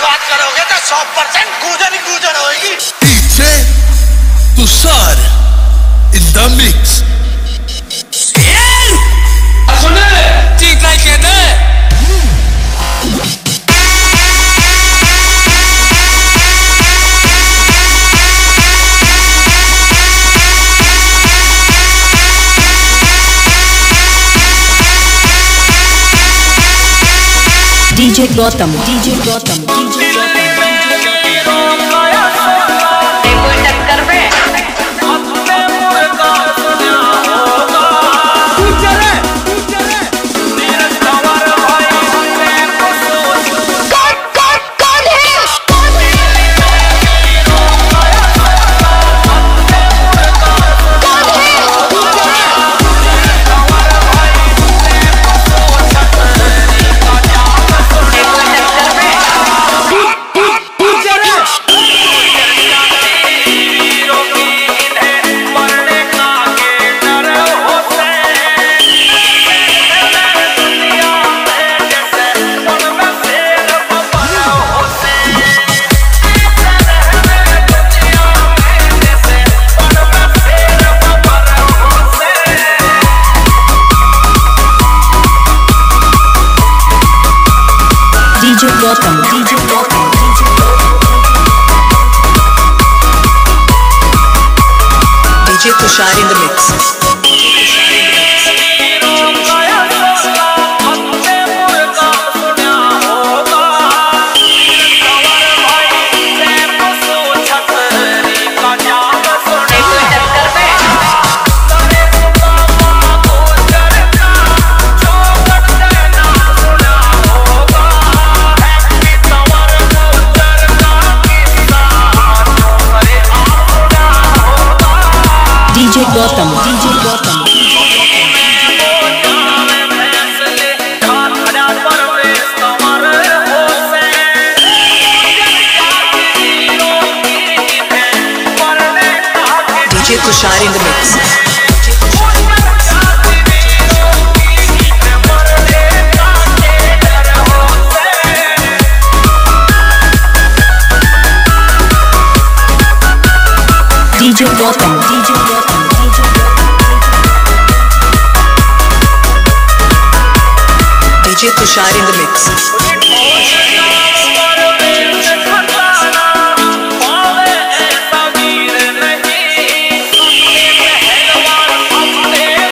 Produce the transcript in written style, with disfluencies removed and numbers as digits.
बात करोगे तो 100% गूंजन ही गूंजन होगी। DJ Tushar in the mix. सुने ठीक है कहते DJ Gautam, DJ Gautam, DJ Gautam. DJ Gautam, DJ Gautam, DJ Gautam. DJ Tushar in the mix. DJ Gautam, DJ Gautam. DJ Tushar in the mix. DJ Gautam, DJ Gautam, DJ Gautam. DJ Tushar in the mix.